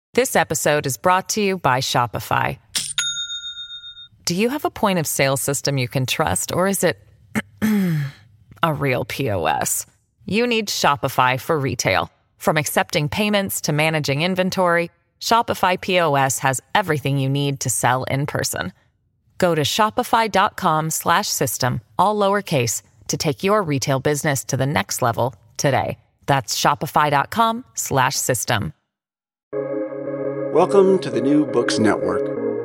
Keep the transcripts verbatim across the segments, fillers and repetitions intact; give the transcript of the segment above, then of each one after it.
This episode is brought to you by Shopify. Do you have a point of sale system you can trust, or is it a real P O S? You need Shopify for retail. From accepting payments to managing inventory, Shopify P O S has everything you need to sell in person. Go to shopify.com slash system, all lowercase, to take your retail business to the next level today. That's shopify.com slash system. Welcome to the New Books Network.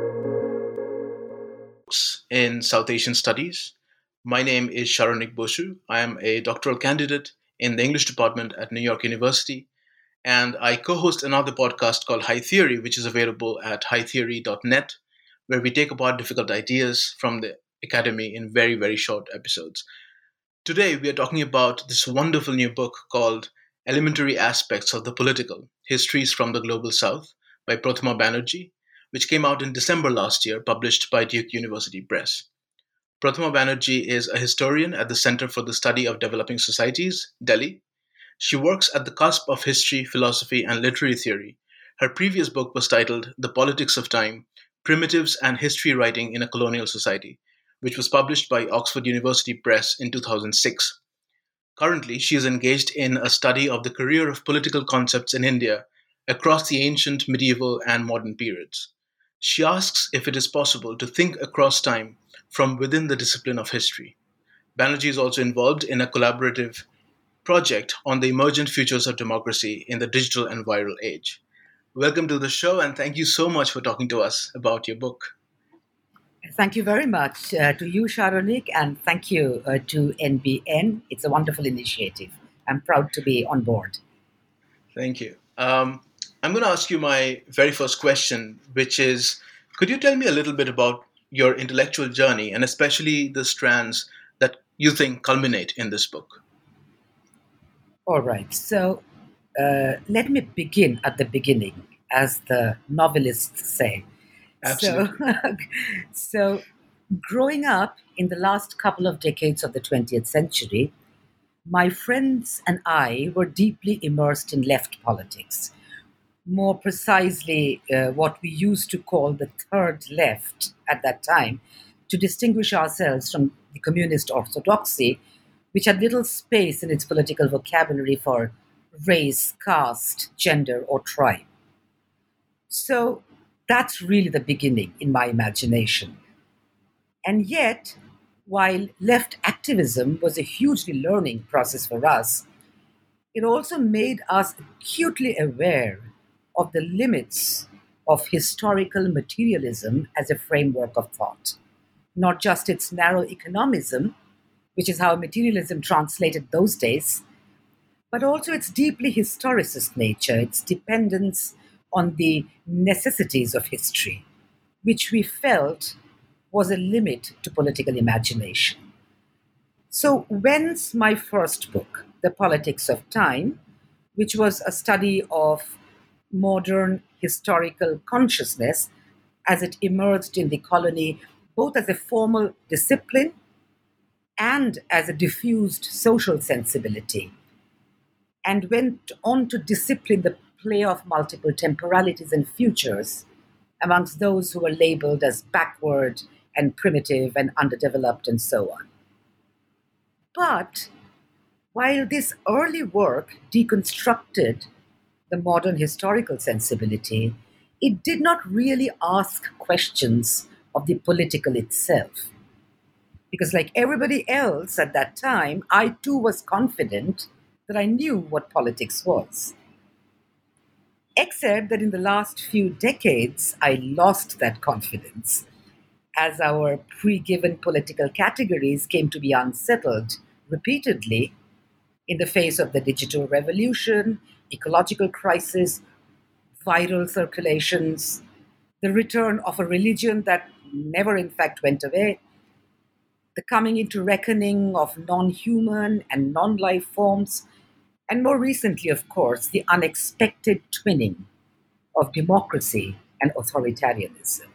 In South Asian Studies. My name is Sharonik Bosu. I am a doctoral candidate in the English department at New York University, and I co-host another podcast called High Theory, which is available at high theory dot net, where we take apart difficult ideas from the academy in very, very short episodes. Today, we are talking about this wonderful new book called Elementary Aspects of the Political: Histories from the Global South by Prathama Banerjee, which came out in December last year, published by Duke University Press. Prathama Banerjee is a historian at the Center for the Study of Developing Societies, Delhi. She works at the cusp of history, philosophy, and literary theory. Her previous book was titled The Politics of Time: Primitives and History Writing in a Colonial Society, which was published by Oxford University Press in two thousand six. Currently, she is engaged in a study of the career of political concepts in India across the ancient, medieval, and modern periods. She asks if it is possible to think across time from within the discipline of history. Banerjee is also involved in a collaborative project on the emergent futures of democracy in the digital and viral age. Welcome to the show, and thank you so much for talking to us about your book. Thank you very much uh, to you, Sharonik, and thank you uh, to N B N. It's a wonderful initiative. I'm proud to be on board. Thank you. Um, I'm going to ask you my very first question, which is, could you tell me a little bit about your intellectual journey, and especially the strands that you think culminate in this book? All right. So uh, let me begin at the beginning, as the novelists say. Absolutely. So, so growing up in the last couple of decades of the twentieth century, my friends and I were deeply immersed in left politics. More precisely, uh, what we used to call the third left at that time, to distinguish ourselves from the communist orthodoxy, which had little space in its political vocabulary for race, caste, gender, or tribe. So that's really the beginning in my imagination. And yet, while left activism was a hugely learning process for us, it also made us acutely aware of the limits of historical materialism as a framework of thought. Not just its narrow economism, which is how materialism translated those days, but also its deeply historicist nature, its dependence on the necessities of history, which we felt was a limit to political imagination. So, whence my first book, The Politics of Time, which was a study of modern historical consciousness as it emerged in the colony, both as a formal discipline and as a diffused social sensibility, and went on to discipline the play of multiple temporalities and futures amongst those who were labeled as backward and primitive and underdeveloped and so on. But while this early work deconstructed the modern historical sensibility, it did not really ask questions of the political itself. Because, like everybody else at that time, I too was confident that I knew what politics was. Except that in the last few decades, I lost that confidence as our pre-given political categories came to be unsettled repeatedly in the face of the digital revolution, ecological crisis, viral circulations, the return of a religion that never in fact went away, the coming into reckoning of non-human and non-life forms, and more recently, of course, the unexpected twinning of democracy and authoritarianism.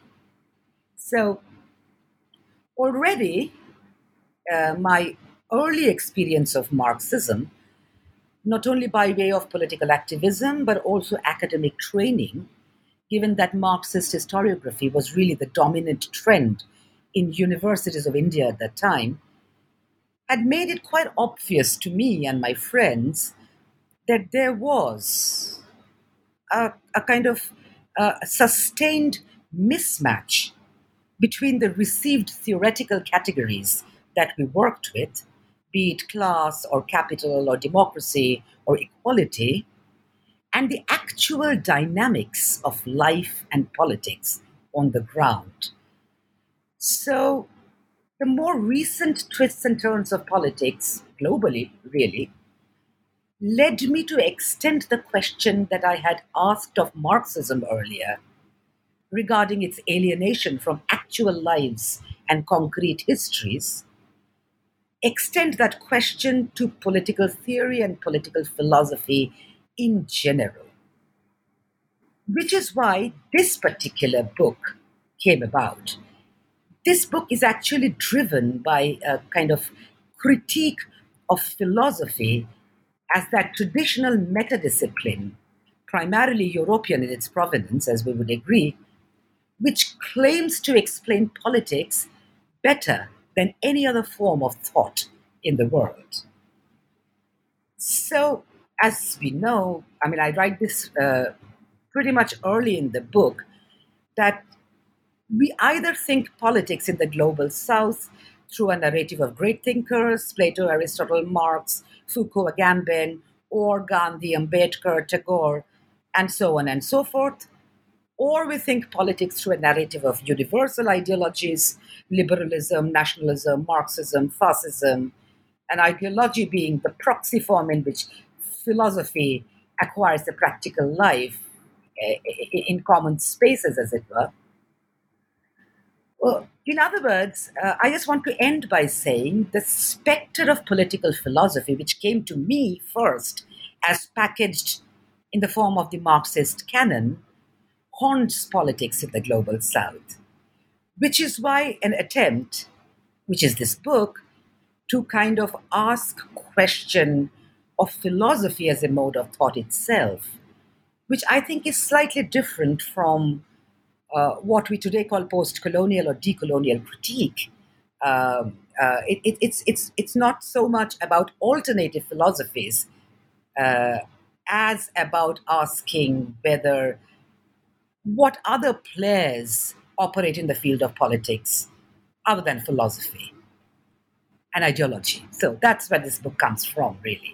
So already, uh, my early experience of Marxism, not only by way of political activism, but also academic training, given that Marxist historiography was really the dominant trend in universities of India at that time, had made it quite obvious to me and my friends that there was a, a kind of uh, sustained mismatch between the received theoretical categories that we worked with, be it class or capital or democracy or equality, and the actual dynamics of life and politics on the ground. So, the more recent twists and turns of politics, globally, really, led me to extend the question that I had asked of Marxism earlier regarding its alienation from actual lives and concrete histories, extend that question to political theory and political philosophy in general. Which is why this particular book came about. This book is actually driven by a kind of critique of philosophy as that traditional meta-discipline, primarily European in its provenance, as we would agree, which claims to explain politics better than any other form of thought in the world. So, as we know, I mean, I write this uh, pretty much early in the book, that we either think politics in the global south through a narrative of great thinkers, Plato, Aristotle, Marx, Foucault, Agamben, or Gandhi, Ambedkar, Tagore, and so on and so forth, or we think politics through a narrative of universal ideologies, liberalism, nationalism, Marxism, fascism, and ideology being the proxy form in which philosophy acquires a practical life in common spaces, as it were. Well, in other words, uh, I just want to end by saying the specter of political philosophy, which came to me first as packaged in the form of the Marxist canon, haunts politics in the global south, which is why an attempt, which is this book, to kind of ask question of philosophy as a mode of thought itself, which I think is slightly different from uh, what we today call post-colonial or decolonial critique. Um, uh, it, it, it's, it's, it's not so much about alternative philosophies uh, as about asking whether what other players operate in the field of politics other than philosophy and ideology. So that's where this book comes from, really.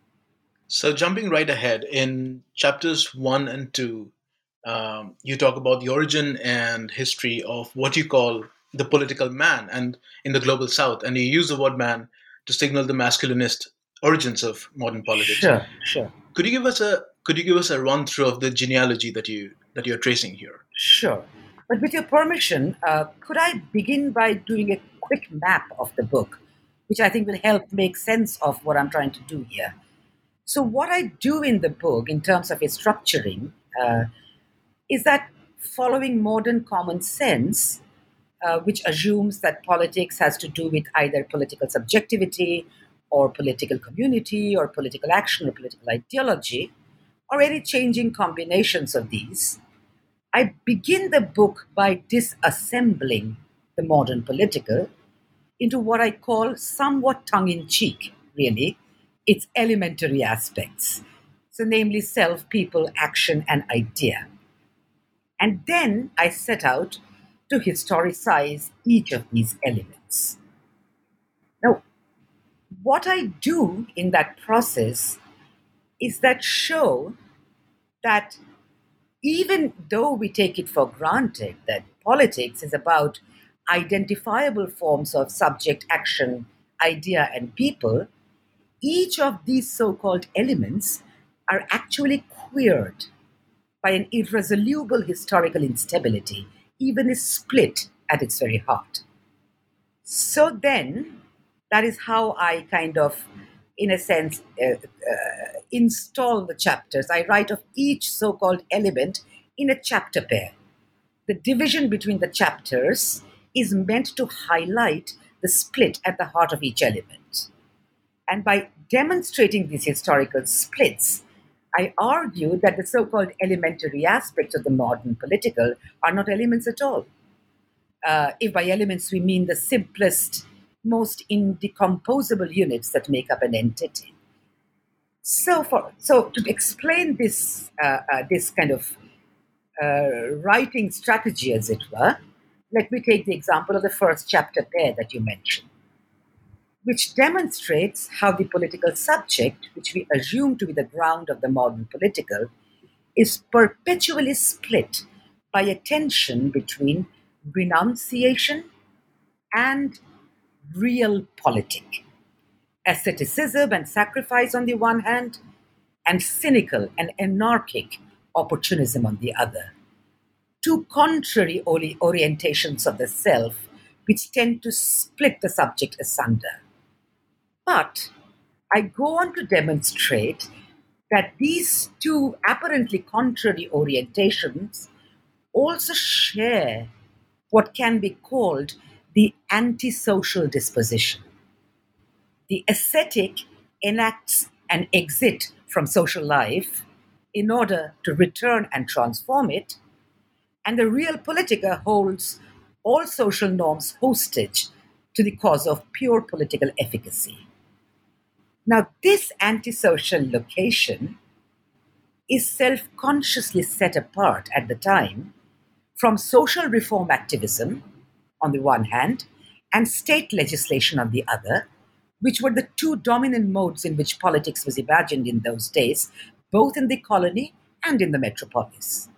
So, jumping right ahead, in chapters one and two, um, you talk about the origin and history of what you call the political man and in the global south, and you use the word man to signal the masculinist origins of modern politics. Sure, sure. Could you give us a could you give us a run through of the genealogy that you that you're tracing here? Sure. But with your permission, uh, could I begin by doing a quick map of the book, which I think will help make sense of what I'm trying to do here. So what I do in the book, in terms of its structuring, uh, is that following modern common sense, uh, which assumes that politics has to do with either political subjectivity or political community or political action or political ideology, or any changing combinations of these, I begin the book by disassembling the modern political into what I call, somewhat tongue-in-cheek, really, its elementary aspects. So namely self, people, action, and idea. And then I set out to historicize each of these elements. Now, what I do in that process is that show that even though we take it for granted that politics is about identifiable forms of subject, action, idea, and people, each of these so-called elements are actually queered by an irresolute historical instability, even a split at its very heart. So then, that is how I kind of, in a sense, uh, uh, install the chapters. I write of each so-called element in a chapter pair. The division between the chapters is meant to highlight the split at the heart of each element. And by demonstrating these historical splits, I argue that the so-called elementary aspects of the modern political are not elements at all. Uh, if by elements we mean the simplest, most indecomposable units that make up an entity. So, for so to explain this uh, uh, this kind of uh, writing strategy, as it were, let me take the example of the first chapter pair that you mentioned, which demonstrates how the political subject, which we assume to be the ground of the modern political, is perpetually split by a tension between renunciation and realpolitik, asceticism and sacrifice on the one hand, and cynical and anarchic opportunism on the other. Two contrary ori- orientations of the self which tend to split the subject asunder. But I go on to demonstrate that these two apparently contrary orientations also share what can be called the antisocial disposition. The ascetic enacts an exit from social life in order to return and transform it, and the realpolitiker holds all social norms hostage to the cause of pure political efficacy. Now, this antisocial location is self-consciously set apart at the time from social reform activism on the one hand and state legislation on the other, which were the two dominant modes in which politics was imagined in those days, both in the colony and in the metropolis.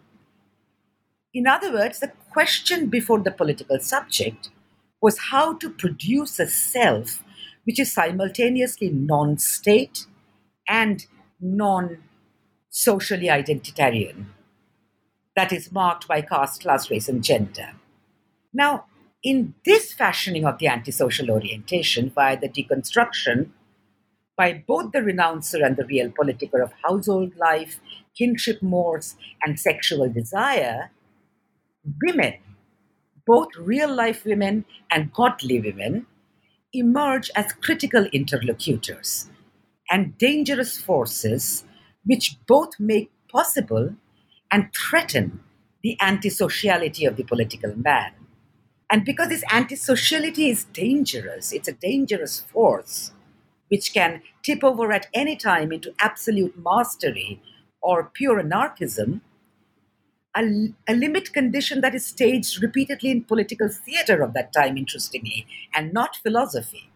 In other words, the question before the political subject was how to produce a self which is simultaneously non-state and non-socially identitarian, that is marked by caste, class, race, and gender. Now, in this fashioning of the antisocial orientation via the deconstruction by both the renouncer and the realpolitiker of household life, kinship mores, and sexual desire, women, both real-life women and godly women, emerge as critical interlocutors and dangerous forces which both make possible and threaten the antisociality of the political man. And because this antisociality is dangerous, it's a dangerous force which can tip over at any time into absolute mastery or pure anarchism, a, a limit condition that is staged repeatedly in political theater of that time, interestingly, and not philosophy.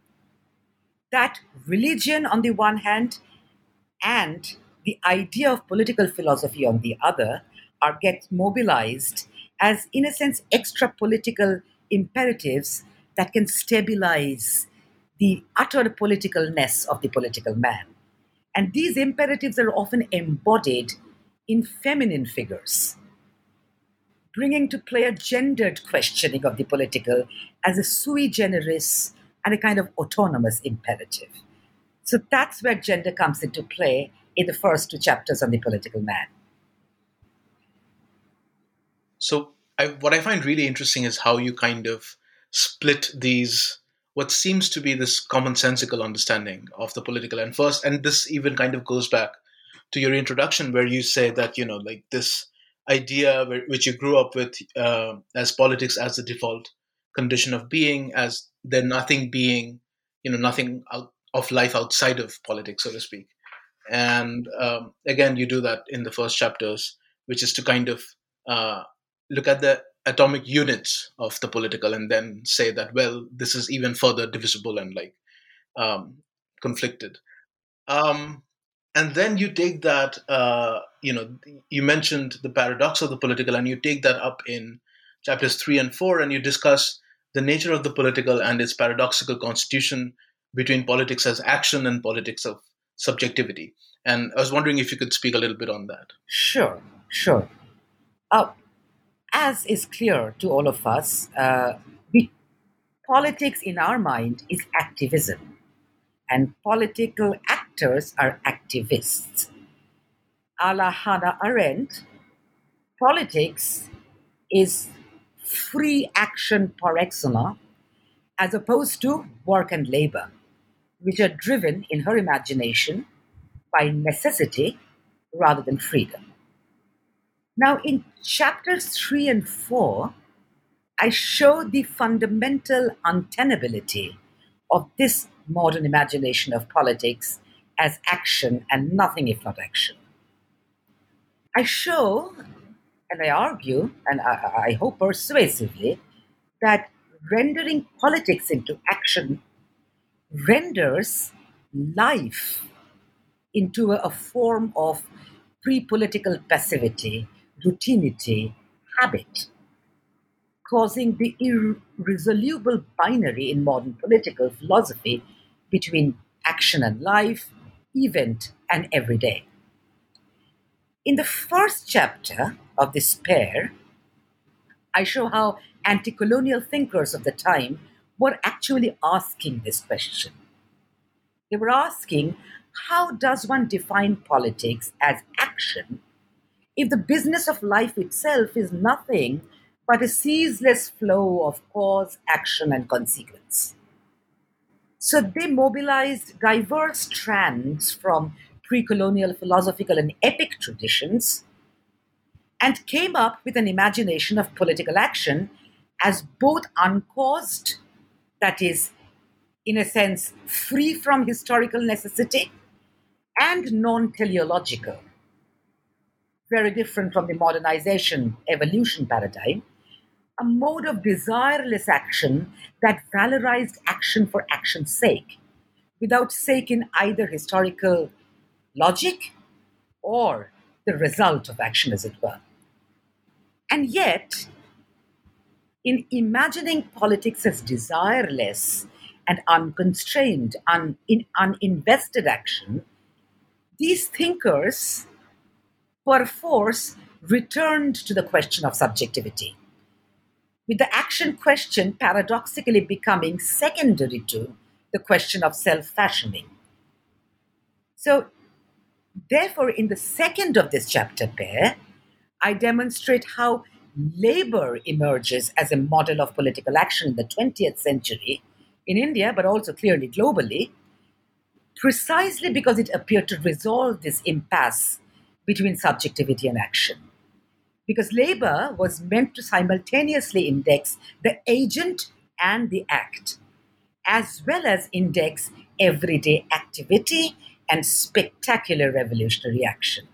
That religion on the one hand and the idea of political philosophy on the other are get mobilized as, in a sense, extra political imperatives that can stabilize the utter politicalness of the political man. And these imperatives are often embodied in feminine figures, bringing to play a gendered questioning of the political as a sui generis and a kind of autonomous imperative. So that's where gender comes into play in the first two chapters on the political man. So I, what I find really interesting is how you kind of split these, what seems to be this commonsensical understanding of the political. And first, and this even kind of goes back to your introduction where you say that, you know, like this idea where, which you grew up with uh, as politics as the default condition of being, as there nothing being, you know, nothing out of life outside of politics, so to speak. And um, again, you do that in the first chapters, which is to kind of uh, look at the atomic units of the political and then say that, well, this is even further divisible and like um, conflicted. Um, and then you take that, uh, you know, you mentioned the paradox of the political, and you take that up in chapters three and four, and you discuss the nature of the political and its paradoxical constitution between politics as action and politics of subjectivity. And I was wondering if you could speak a little bit on that. Sure, sure. Uh, as is clear to all of us, uh, we, politics in our mind is activism, and political actors are activists. A la Hannah Arendt, politics is free action par excellence, as opposed to work and labor, which are driven in her imagination by necessity rather than freedom. Now, in chapters three and four, I show the fundamental untenability of this modern imagination of politics as action and nothing if not action. I show, and I argue, and I, I hope persuasively, that rendering politics into action renders life into a, a form of pre-political passivity, routinity, habit, causing the irresolute binary in modern political philosophy between action and life, event and everyday. In the first chapter of this pair, I show how anti-colonial thinkers of the time were actually asking this question. They were asking, how does one define politics as action if the business of life itself is nothing but a ceaseless flow of cause, action, and consequence? So they mobilized diverse strands from pre-colonial philosophical and epic traditions and came up with an imagination of political action as both uncaused, that is, in a sense, free from historical necessity, and non-teleological, very different from the modernization evolution paradigm, a mode of desireless action that valorized action for action's sake, without sake in either historical logic or the result of action, as it were. And yet, in imagining politics as desireless and unconstrained, un, in, uninvested action, these thinkers perforce returned to the question of subjectivity, with the action question paradoxically becoming secondary to the question of self-fashioning. So, therefore, in the second of this chapter pair, I demonstrate how labor emerges as a model of political action in the twentieth century in India, but also clearly globally, precisely because it appeared to resolve this impasse between subjectivity and action. Because labor was meant to simultaneously index the agent and the act, as well as index everyday activity and spectacular revolutionary action.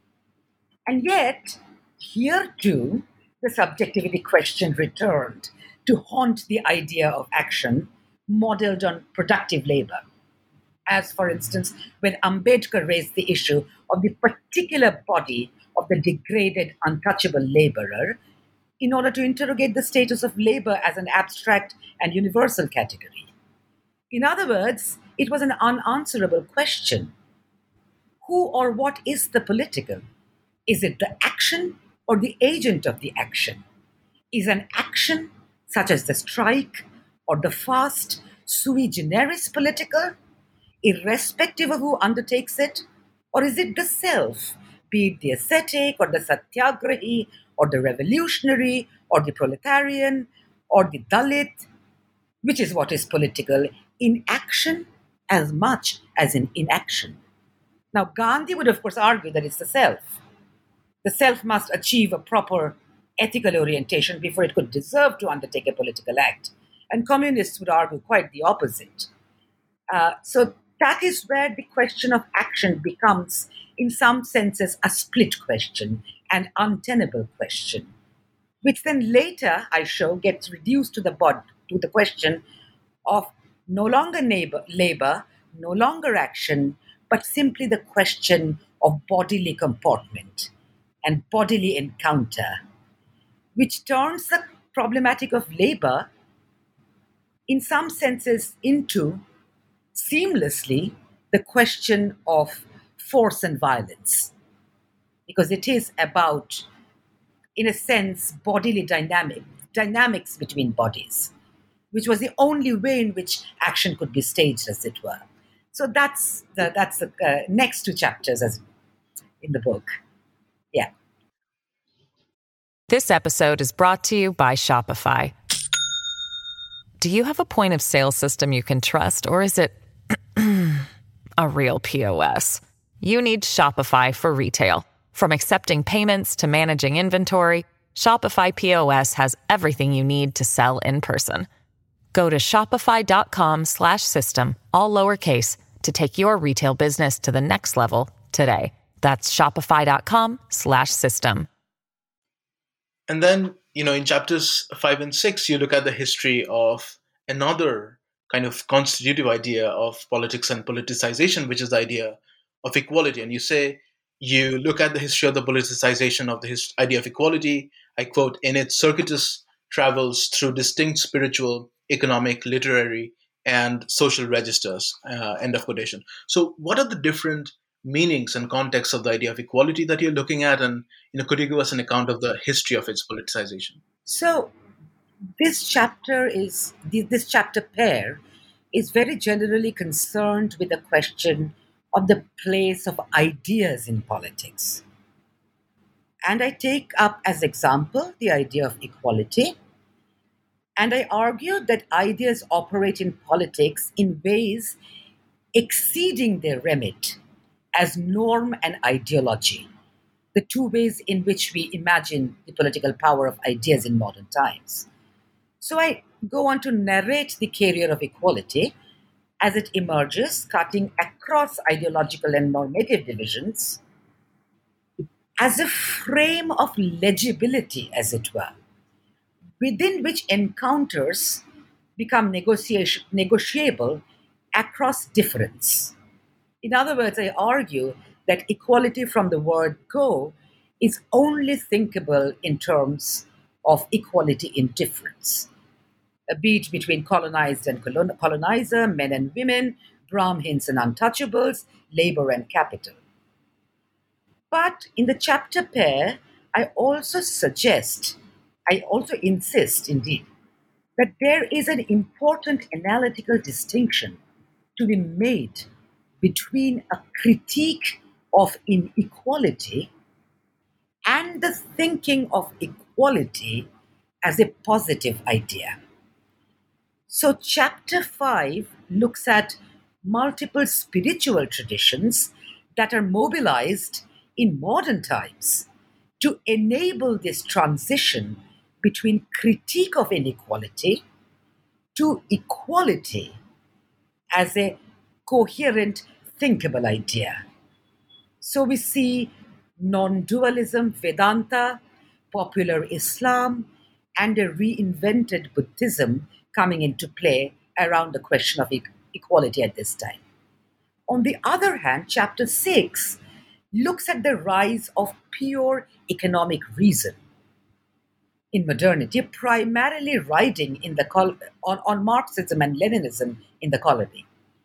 And yet, here too, the subjectivity question returned to haunt the idea of action modeled on productive labor. As, for instance, when Ambedkar raised the issue of the particular body of the degraded, untouchable laborer in order to interrogate the status of labor as an abstract and universal category. In other words, it was an unanswerable question. Who or what is the political? Is it the action or the agent of the action? Is an action, such as the strike or the fast, sui generis political, irrespective of who undertakes it? Or is it the self, be it the ascetic or the satyagrahi or the revolutionary or the proletarian or the Dalit, which is what is political in action as much as in inaction? Now, Gandhi would, of course, argue that it's the self. The self must achieve a proper ethical orientation before it could deserve to undertake a political act. And communists would argue quite the opposite. Uh, so that is where the question of action becomes, in some senses, a split question, an untenable question, which then later, I show, gets reduced to the bod- to the question of no longer neighbor, labor, no longer action, but simply the question of bodily comportment and bodily encounter, which turns the problematic of labor, in some senses, into seamlessly the question of force and violence, because it is about, in a sense, bodily dynamic, dynamics between bodies, which was the only way in which action could be staged, as it were. So that's the, that's the uh, next two chapters as in the book. Yeah. This episode is brought to you by Shopify. Do you have a point of sale system you can trust, or is it a real P O S? you need Shopify for retail. From accepting payments to managing inventory, Shopify P O S has everything you need to sell in person. Go to shopify.com slash system, all lowercase, to take your retail business to the next level today. That's shopify.com slash system. And then, you know, in chapters five and six, you look at the history of another kind of constitutive idea of politics and politicization, which is the idea of equality. And you say, you look at the history of the politicization of the his- idea of equality. I quote, in its circuitous travels through distinct spiritual, economic, literary, and social registers, uh, end of quotation. So what are the different meanings and contexts of the idea of equality that you're looking at? And you know, could you give us an account of the history of its politicization? So this chapter is, this chapter pair is very generally concerned with the question of the place of ideas in politics. And I take up as example the idea of equality. And I argue that ideas operate in politics in ways exceeding their remit as norm and ideology, the two ways in which we imagine the political power of ideas in modern times. So I go on to narrate the career of equality as it emerges, cutting across ideological and normative divisions, as a frame of legibility, as it were, within which encounters become negotiation, negotiable across difference. In other words, I argue that equality from the word go is only thinkable in terms of equality in difference, be it between colonized and colon- colonizer, men and women, Brahmins and untouchables, labor and capital. But in the chapter pair, I also suggest, I also insist indeed, that there is an important analytical distinction to be made between a critique of inequality and the thinking of equality as a positive idea. So, chapter five looks at multiple spiritual traditions that are mobilized in modern times to enable this transition between critique of inequality to equality as a coherent, thinkable idea. So we see non-dualism, Vedanta, popular Islam, and a reinvented Buddhism coming into play around the question of e- equality at this time. On the other hand, chapter six looks at the rise of pure economic reason in modernity, primarily riding in the col- on, on Marxism and Leninism in the colony.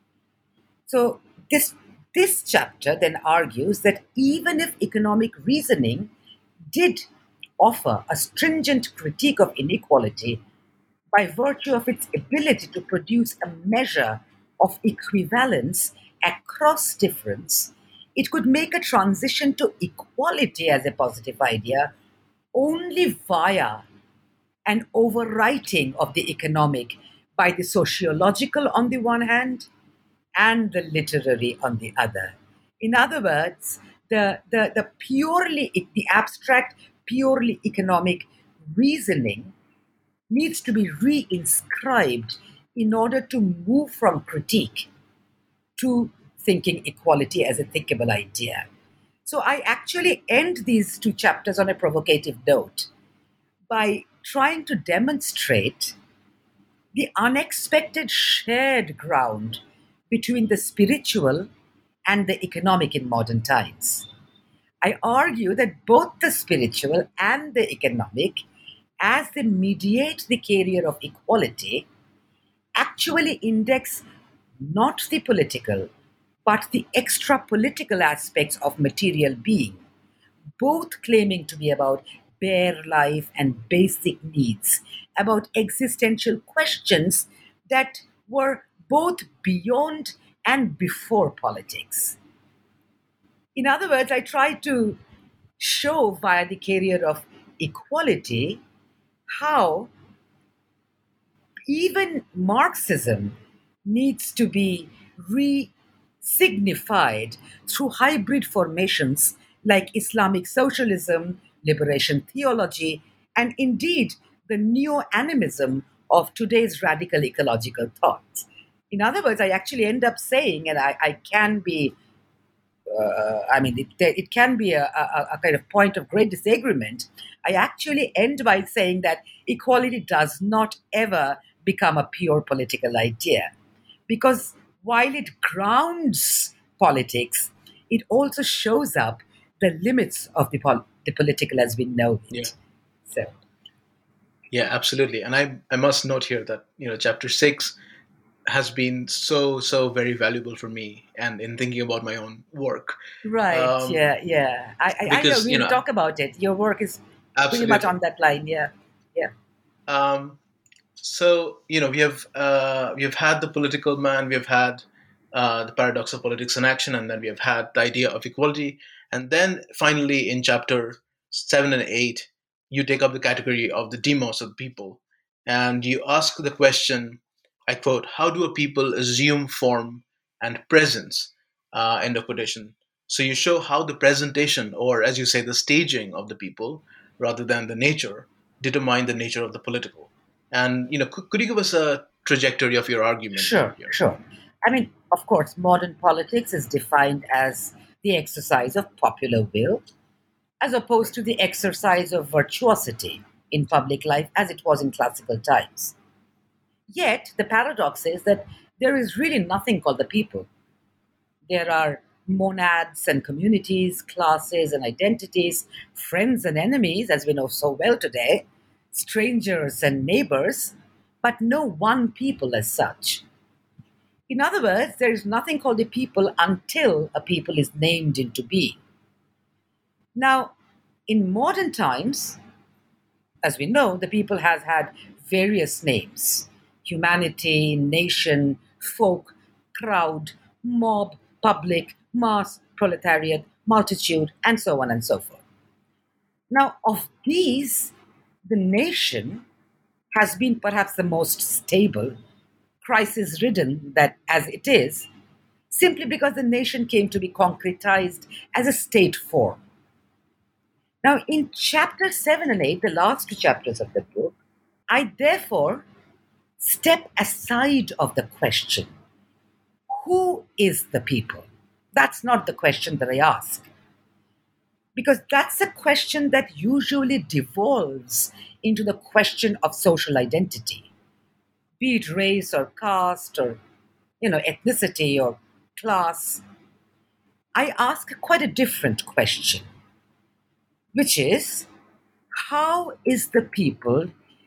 So this, this chapter then argues that even if economic reasoning did offer a stringent critique of inequality by virtue of its ability to produce a measure of equivalence across difference, it could make a transition to equality as a positive idea only via an overwriting of the economic by the sociological on the one hand and the literary on the other. In other words, the, the, the purely, the abstract, purely economic reasoning needs to be reinscribed in order to move from critique to thinking equality as a thinkable idea. So I actually end these two chapters on a provocative note by trying to demonstrate the unexpected shared ground between the spiritual and the economic in modern times. I argue that both the spiritual and the economic, as they mediate the career of equality, actually index not the political, but the extra-political aspects of material being, both claiming to be about bare life and basic needs, about existential questions that were both beyond and before politics. In other words, I try to show via the career of equality how even Marxism needs to be signified through hybrid formations like Islamic socialism, liberation theology, and indeed the neo-animism of today's radical ecological thought. In other words, I actually end up saying, and I, I can be, uh, I mean, it, it can be a, a, a kind of point of great disagreement. I actually end by saying that equality does not ever become a pure political idea. Because while it grounds politics, it also shows up the limits of the, pol- the political as we know it. Yeah. So, Yeah, absolutely. And I, I must note here that, you know, chapter six has been so, so very valuable for me and in thinking about my own work. right, Um, yeah, yeah. I, I, I know because, we'll you know, talk about it. Your work is pretty much absolutely. on that line, yeah, yeah. Um, so, you know, we have uh, we have had the political man, we have had uh, the paradox of politics in action, and then we have had the idea of equality. And then finally, in chapter seven and eight, you take up the category of the demos of the people. And you ask the question, I quote, how do a people assume form and presence? Uh, end of quotation. So you show how the presentation, or as you say, the staging of the people, rather than the nature, determine the nature of the political. And you know, could, could you give us a trajectory of your argument Sure, here? sure. I mean, of course, modern politics is defined as the exercise of popular will, as opposed to the exercise of virtuosity in public life as it was in classical times. Yet, the paradox is that there is really nothing called the people. There are monads and communities, classes and identities, friends and enemies, as we know so well today, strangers and neighbors, but no one people as such. In other words, there is nothing called a people until a people is named into being. Now, in modern times, as we know, the people has had various names: humanity, nation, folk, crowd, mob, public, mass, proletariat, multitude, and so on and so forth. Now, of these, the nation has been perhaps the most stable, crisis ridden that as it is, simply because the nation came to be concretized as a state form. Now, in chapter seven and eight, the last two chapters of the book, I therefore step aside of the question, who is the people? That's not the question that I ask. Because that's a question that usually devolves into the question of social identity, be it race or caste or, you know, ethnicity or class. I ask quite a different question, which is, how is the people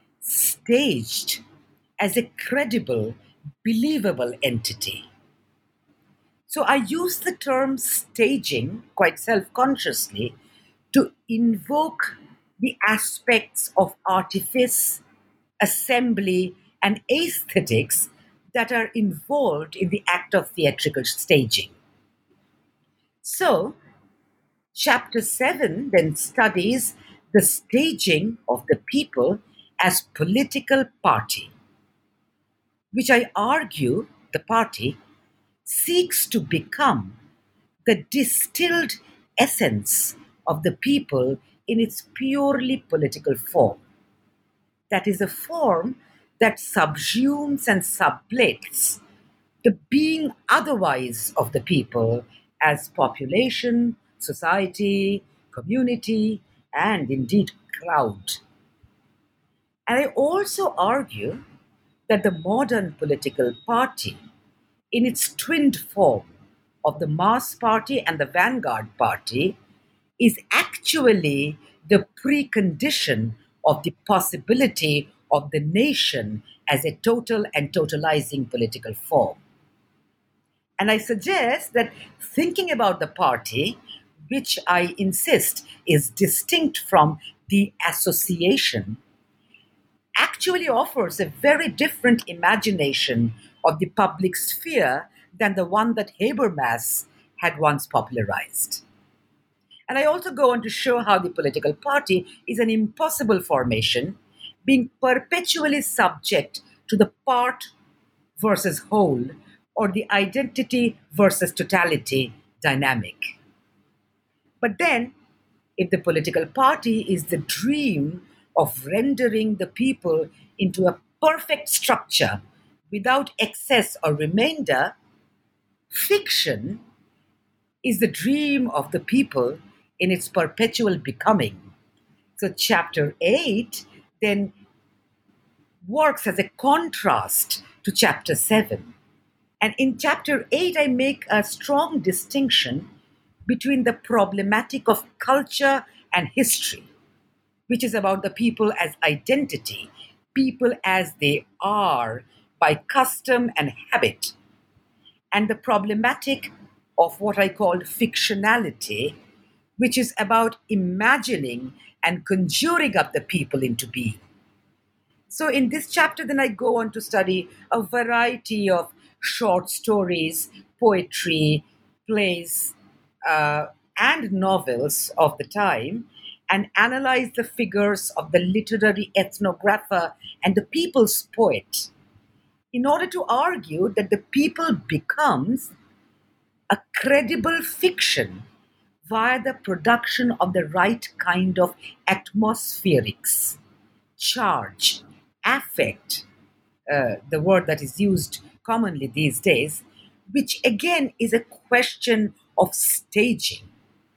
staged as a credible, believable entity? So I use the term staging quite self-consciously to invoke the aspects of artifice, assembly, and aesthetics that are involved in the act of theatrical staging. So, chapter seven then studies the staging of the people as political party, which I argue the party seeks to become the distilled essence of the people in its purely political form. That is a form that subsumes and sublates the being otherwise of the people as population, society, community, and indeed crowd. And I also argue that the modern political party, in its twinned form of the mass party and the vanguard party, is actually the precondition of the possibility of the nation as a total and totalizing political form. And I suggest that thinking about the party, which I insist is distinct from the association, actually offers a very different imagination of the public sphere than the one that Habermas had once popularized. And I also go on to show how the political party is an impossible formation, being perpetually subject to the part versus whole or the identity versus totality dynamic. But then, if the political party is the dream of rendering the people into a perfect structure without excess or remainder, fiction is the dream of the people in its perpetual becoming. So, chapter eight then works as a contrast to chapter seven. And in chapter eight, I make a strong distinction between the problematic of culture and history, which is about the people as identity, people as they are by custom and habit, and the problematic of what I call fictionality, which is about imagining and conjuring up the people into being. So in this chapter, then I go on to study a variety of short stories, poetry, plays, uh, and novels of the time, and analyze the figures of the literary ethnographer and the people's poet in order to argue that the people becomes a credible fiction via the production of the right kind of atmospherics, charge, affect, uh, the word that is used commonly these days, which again is a question of staging.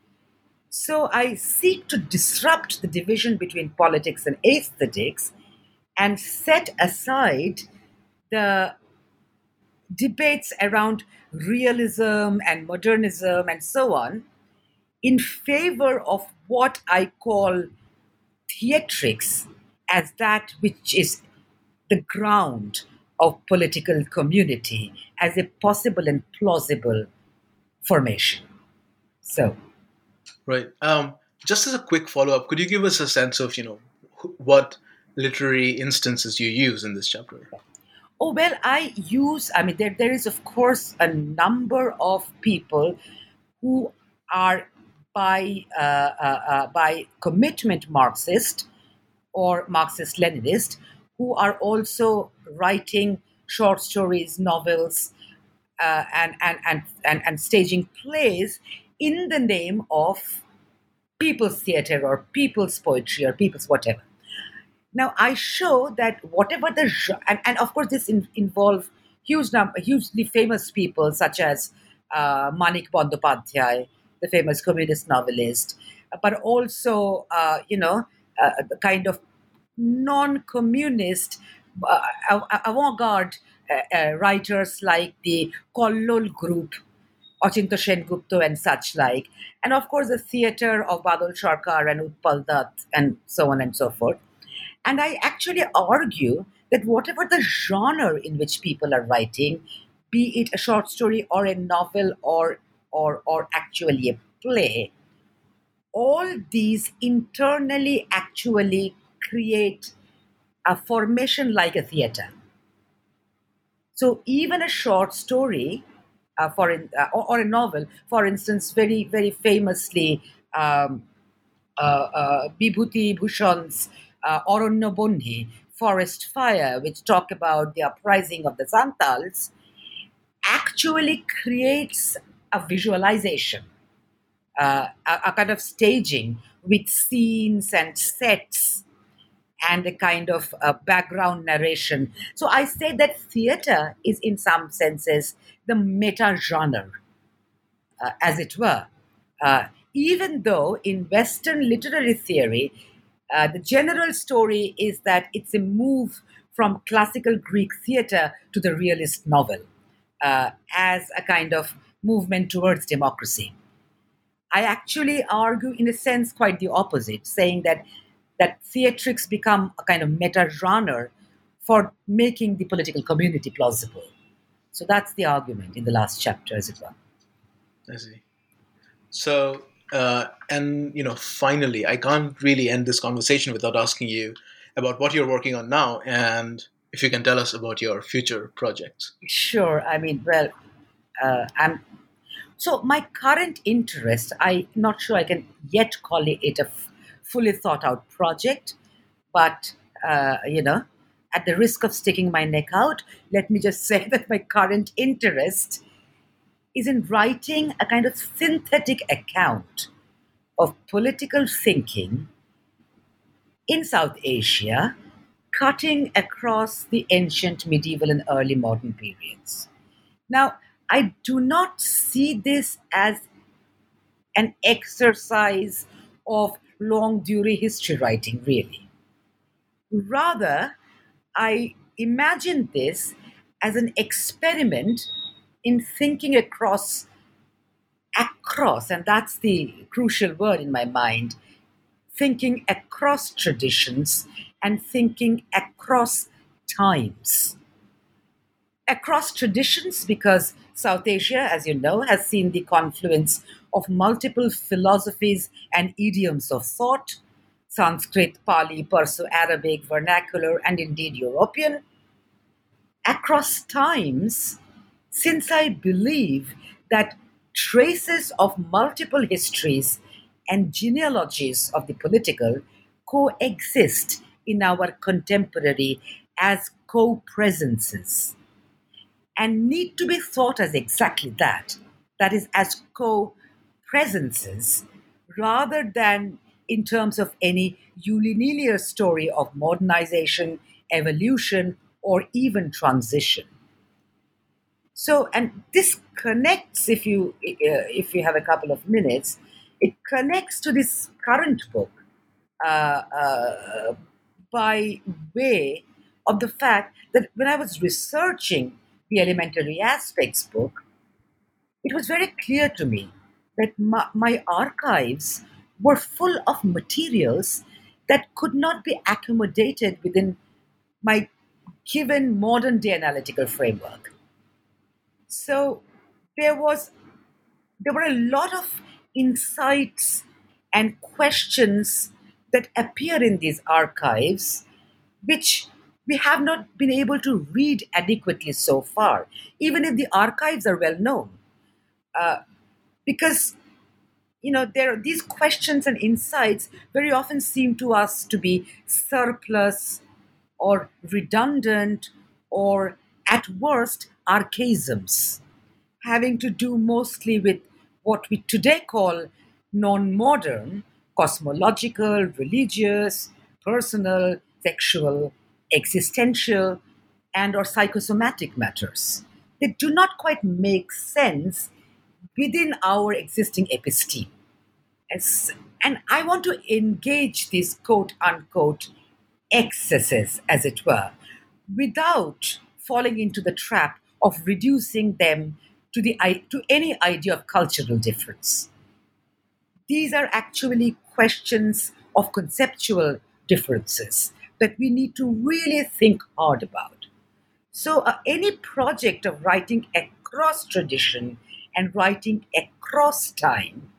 So I seek to disrupt the division between politics and aesthetics and set aside the debates around realism and modernism and so on in favor of what I call theatrics as that which is the ground of political community as a possible and plausible formation. So, Right. Um, just as a quick follow-up, could you give us a sense of, you know, wh- what literary instances you use in this chapter? oh, well, I use, I mean, there, there is, of course, a number of people who are by, uh, uh, uh, by commitment Marxist or Marxist Leninist, who are also writing short stories, novels, uh, and, and, and, and, and staging plays in the name of people's theater or people's poetry or people's whatever. Now, I show that whatever the gen- and, and of course this in, involve huge number, hugely famous people such as uh, Manik Bandyopadhyay, the famous communist novelist, but also uh, you know uh, the kind of non-communist uh, av- avant-garde uh, uh, writers like the Kollol group, Achinta Sengupta and such like, and of course the theatre of Badal Sarkar and Utpal Dutt and so on and so forth. And I actually argue that whatever the genre in which people are writing, be it a short story or a novel or or or actually a play, all these internally actually create a formation like a theater. So even a short story, uh, for in, uh, or, or a novel, for instance, very very famously, um, uh, uh, Bibhuti Bhushan's uh, Aranya Bondhi, Forest Fire, which talk about the uprising of the Santals, actually creates a visualization, uh, a, a kind of staging with scenes and sets and a kind of uh, background narration. So I say that theater is, in some senses, the meta genre, uh, as it were. Uh, even though in Western literary theory, uh, the general story is that it's a move from classical Greek theater to the realist novel uh, as a kind of movement towards democracy. I actually argue, in a sense, quite the opposite, saying that that theatrics become a kind of meta genre for making the political community plausible. So that's the argument in the last chapter, as it were. I see. So, uh, and you know, finally, I can't really end this conversation without asking you about what you're working on now, and if you can tell us about your future projects. Sure. I mean, well, uh, I'm so my current interest. I'm not sure I can yet call it a f- fully thought out project, but uh, you know, at the risk of sticking my neck out, let me just say that my current interest is in writing a kind of synthetic account of political thinking in South Asia, cutting across the ancient, medieval, and early modern periods. Now, I do not see this as an exercise of long durée history writing, really. Rather, I imagine this as an experiment in thinking across, across, and that's the crucial word in my mind, thinking across traditions and thinking across times. Across traditions, because South Asia, as you know, has seen the confluence of multiple philosophies and idioms of thought: Sanskrit, Pali, Perso-Arabic, vernacular, and indeed European. Across times, since I believe that traces of multiple histories and genealogies of the political coexist in our contemporary as co-presences, and need to be thought as exactly that, that is, as co-presences, rather than in terms of any unilinear story of modernization, evolution, or even transition. So, and this connects, if you uh, if you have a couple of minutes, it connects to this current book uh, uh, by way of the fact that when I was researching the Elementary Aspects book, it was very clear to me that my, my archives were full of materials that could not be accommodated within my given modern day analytical framework. So there was there were a lot of insights and questions that appear in these archives, which we have not been able to read adequately so far, even if the archives are well known. Uh, because you know there these questions and insights very often seem to us to be surplus or redundant or at worst archaisms, having to do mostly with what we today call non-modern, cosmological, religious, personal, sexual, existential, and or psychosomatic matters. They do not quite make sense within our existing episteme. As- And I want to engage these quote unquote excesses, as it were, without falling into the trap of reducing them to, the, i- to any idea of cultural difference. These are actually questions of conceptual differences that we need to really think hard about. So, uh, any project of writing across tradition and writing across time,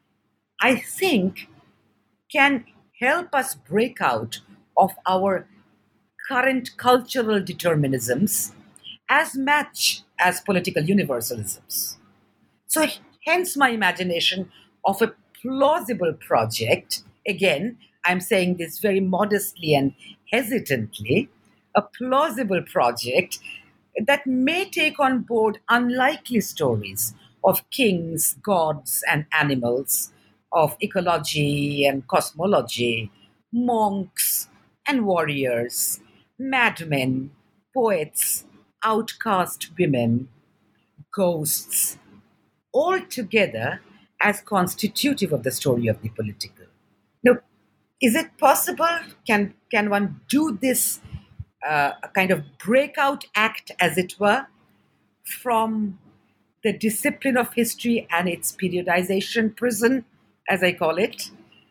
I think, can help us break out of our current cultural determinisms as much as political universalisms. So, hence my imagination of a plausible project. Again, I'm saying this very modestly and hesitantly, a plausible project that may take on board unlikely stories of kings, gods, and animals, of ecology and cosmology, monks and warriors, madmen, poets, outcast women, ghosts, all together as constitutive of the story of the political. Now, is it possible? Can can one do this uh, a kind of breakout act, as it were, from the discipline of history and its periodization prison, as I call it?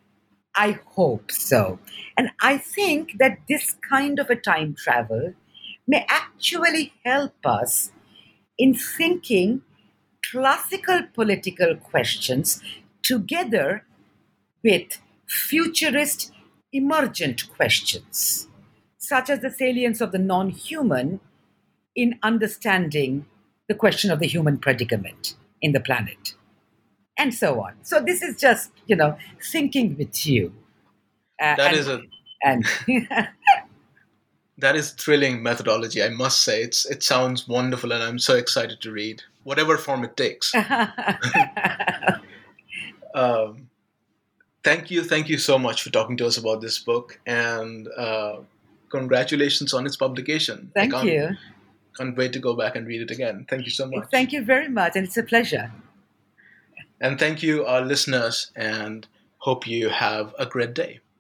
I hope so. And I think that this kind of a time travel may actually help us in thinking classical political questions together with futurist emergent questions, such as the salience of the non human in understanding the question of the human predicament in the planet, and so on. So, this is just, you know, thinking with you. Uh, That and is a and That is thrilling methodology, I must say. It's it sounds wonderful, and I'm so excited to read whatever form it takes. um, thank you, thank you so much for talking to us about this book, and uh, congratulations on its publication. Thank I can't, you. Can't wait to go back and read it again. Thank you so much. Thank you very much, and it's a pleasure. And thank you, our listeners, and hope you have a great day.